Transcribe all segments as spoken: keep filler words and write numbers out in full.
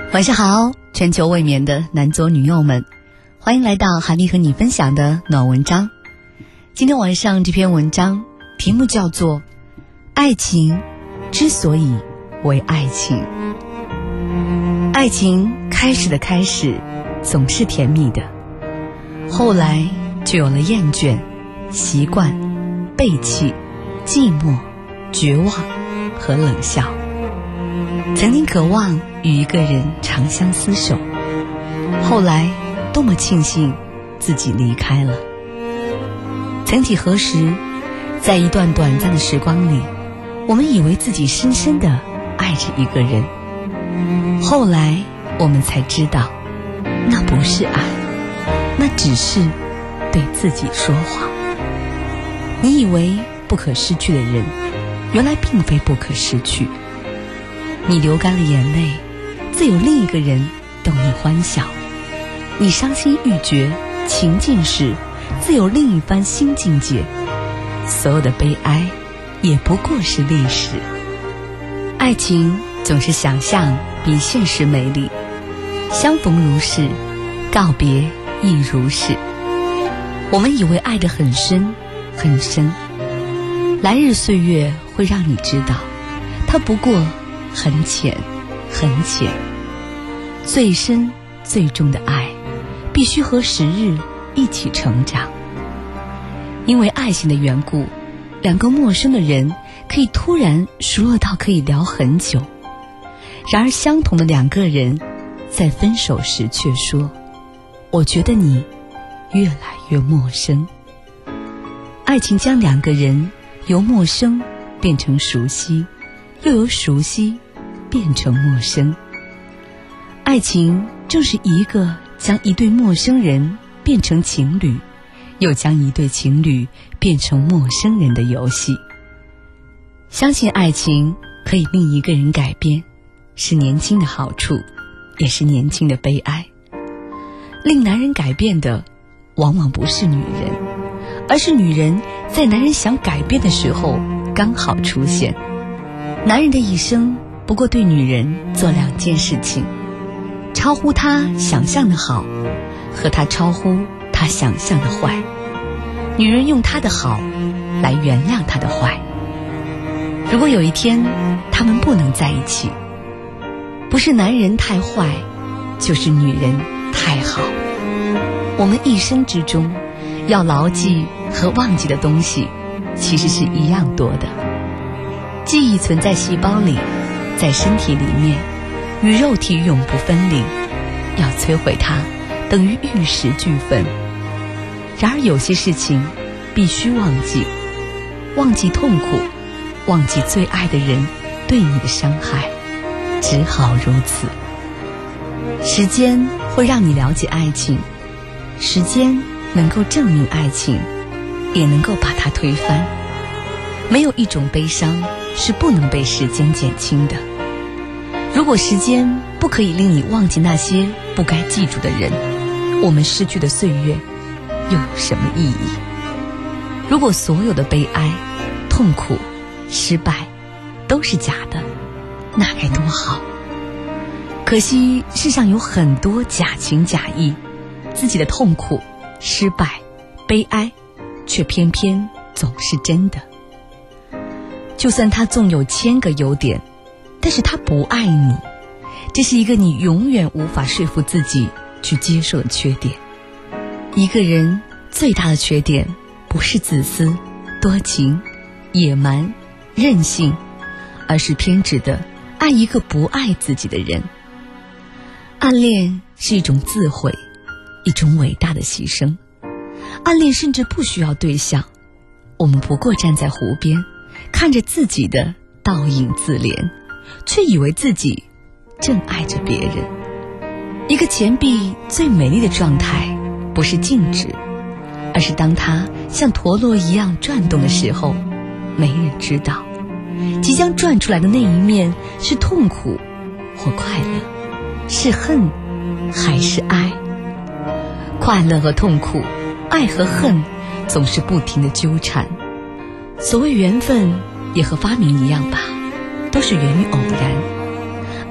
晚上好，全球未眠的男左女右们，欢迎来到韩丽和你分享的暖文章。今天晚上这篇文章题目叫做爱情之所以为爱情。爱情开始的开始总是甜蜜的，后来就有了厌倦、习惯、背弃、寂寞、绝望和冷笑。曾经渴望与一个人长相厮守，后来多么庆幸自己离开了。曾几何时，在一段短暂的时光里，我们以为自己深深地爱着一个人，后来我们才知道，那不是爱，那只是对自己说谎。你以为不可失去的人，原来并非不可失去。你流干了眼泪，自有另一个人逗你欢笑；你伤心欲绝情尽时，自有另一番新境界。所有的悲哀也不过是历史。爱情总是想象比现实美丽，相逢如是，告别亦如是。我们以为爱得很深很深，来日岁月会让你知道，它不过很浅很浅。最深最重的爱必须和时日一起成长。因为爱情的缘故，两个陌生的人可以突然熟络到可以聊很久，然而相同的两个人在分手时却说，我觉得你越来越陌生。爱情将两个人由陌生变成熟悉，又由熟悉变成陌生。爱情正是一个将一对陌生人变成情侣，又将一对情侣变成陌生人的游戏。相信爱情可以令一个人改变，是年轻的好处，也是年轻的悲哀。令男人改变的往往不是女人，而是女人在男人想改变的时候刚好出现。男人的一生不过对女人做两件事情，超乎他想象的好，和他超乎他想象的坏。女人用他的好来原谅他的坏。如果有一天他们不能在一起，不是男人太坏，就是女人太好。我们一生之中要牢记和忘记的东西其实是一样多的。记忆存在细胞里，在身体里面，与肉体永不分离。要摧毁它，等于玉石俱焚。然而有些事情必须忘记，忘记痛苦，忘记最爱的人对你的伤害，只好如此。时间会让你了解爱情，时间能够证明爱情，也能够把它推翻。没有一种悲伤是不能被时间减轻的。如果时间不可以令你忘记那些不该记住的人，我们失去的岁月又有什么意义？如果所有的悲哀、痛苦、失败都是假的，那该多好。可惜世上有很多假情假意，自己的痛苦、失败、悲哀却偏偏总是真的。就算他纵有千个优点，但是他不爱你，这是一个你永远无法说服自己去接受的缺点。一个人最大的缺点不是自私、多情、野蛮、任性，而是偏执的爱一个不爱自己的人。暗恋是一种自毁，一种伟大的牺牲。暗恋甚至不需要对象，我们不过站在湖边，看着自己的倒影自怜，却以为自己正爱着别人。一个钱币最美丽的状态不是静止，而是当它像陀螺一样转动的时候，没人知道即将转出来的那一面是痛苦或快乐，是恨还是爱。快乐和痛苦，爱和恨总是不停地纠缠。所谓缘分也和发明一样吧，都是源于偶然。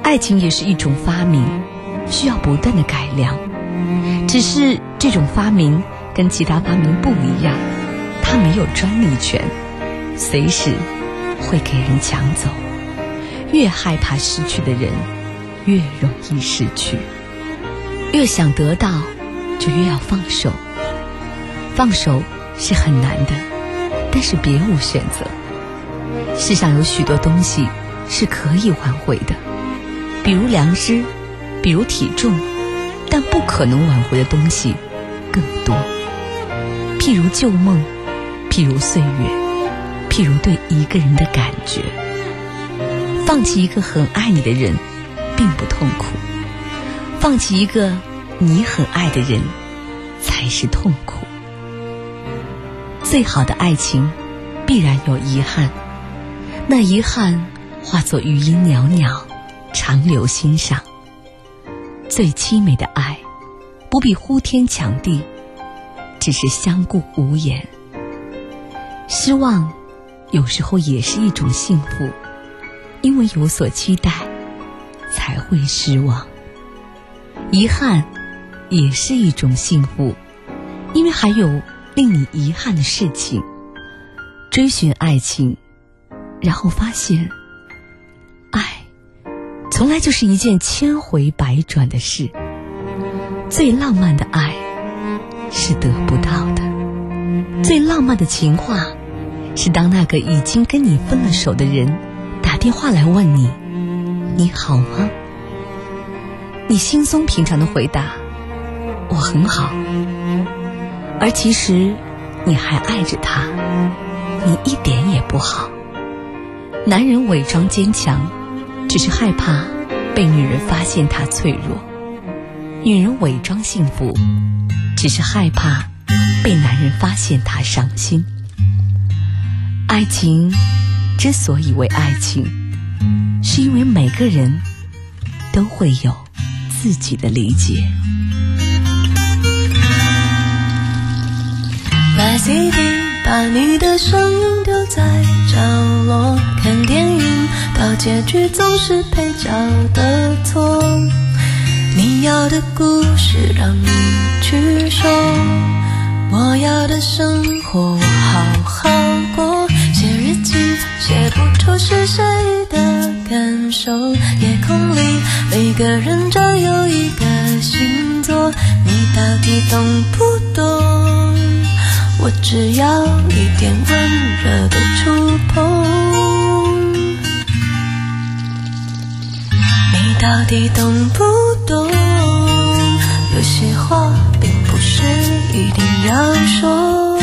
爱情也是一种发明，需要不断的改良。只是这种发明跟其他发明不一样，它没有专利权，随时会给人抢走。越害怕失去的人，越容易失去。越想得到，就越要放手。放手是很难的，但是别无选择。世上有许多东西是可以挽回的，比如良知，比如体重，但不可能挽回的东西更多。譬如旧梦，譬如岁月，譬如对一个人的感觉。放弃一个很爱你的人并不痛苦，放弃一个你很爱的人才是痛苦。最好的爱情必然有遗憾，那遗憾化作余音袅袅，长留心上。最凄美的爱不必呼天抢地，只是相顾无言。失望有时候也是一种幸福，因为有所期待才会失望。遗憾也是一种幸福，因为还有令你遗憾的事情。追寻爱情，然后发现爱从来就是一件千回百转的事。最浪漫的爱是得不到的，最浪漫的情话是当那个已经跟你分了手的人打电话来问你你好吗，你轻松平常的回答我很好，而其实你还爱着他，你一点也不好。男人伪装坚强，只是害怕被女人发现他脆弱；女人伪装幸福，只是害怕被男人发现他伤心。爱情之所以为爱情，是因为每个人都会有自己的理解。 买 C D， 把你的声音丢在角落，看电影到结局总是配角的错。你要的故事让你去说，我要的生活我好好过。写日记写不出是谁的感受，夜空里每个人都有一个星座，你到底懂不懂？我只要一点温热的触碰，你到底懂不懂？有些话并不是一定要说，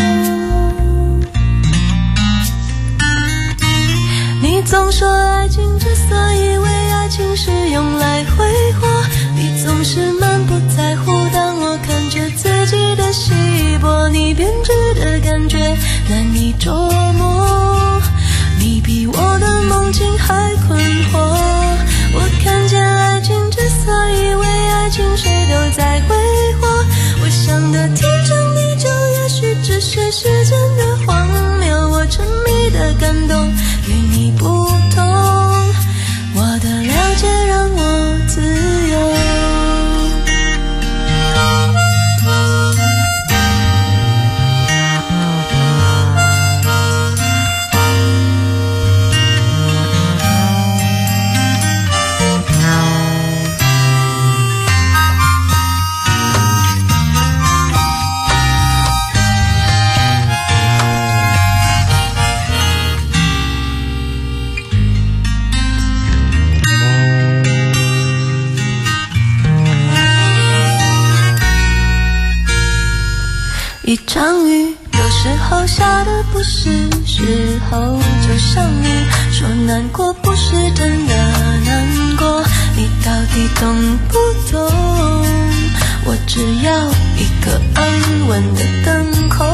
你总说爱情之所以为爱情是用来挥霍，你总是满不在乎当我看着自己的稀薄，你编织的感觉难以捉摸，你比我的梦境还困惑。我看见爱情之所以为爱情谁都在挥霍，我想的天长地久也许只是时间的荒谬，我沉迷的感动与你不同，我的了解让我自由。一场雨有时候下的不是时候，就像你说难过不是真的难过，你到底懂不懂？我只要一个安稳的等候，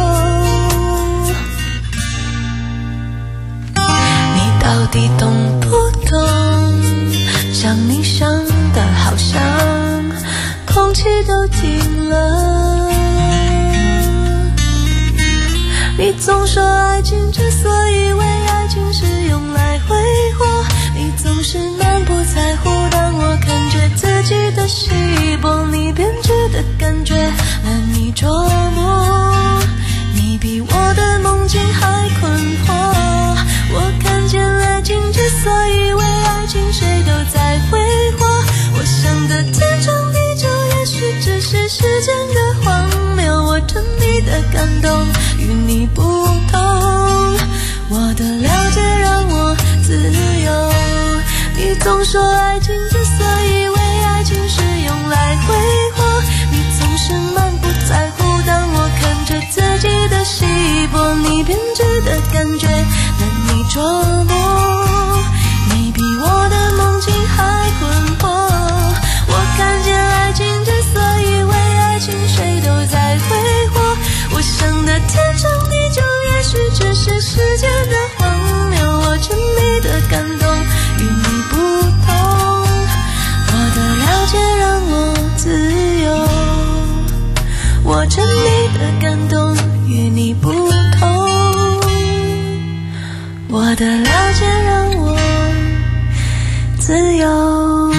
你到底懂不懂？像你想的好像空气都停了，你总说爱情之所以为爱情是用来挥霍，你总是满不在乎当我你不同。我的了解让我自由。你总说爱情之所以为爱情是用来挥霍，你总是满不在乎，当我看着自己的稀薄，你编织的感觉难以捉摸，你比我的梦境还困惑。我看见爱情之所以为爱情谁都在挥霍，我想的天长地久也许只是时间的荒谬，我沉迷的感动与你不同，我的了解让我自由，我沉迷的感动与你不同，我的了解让我自由。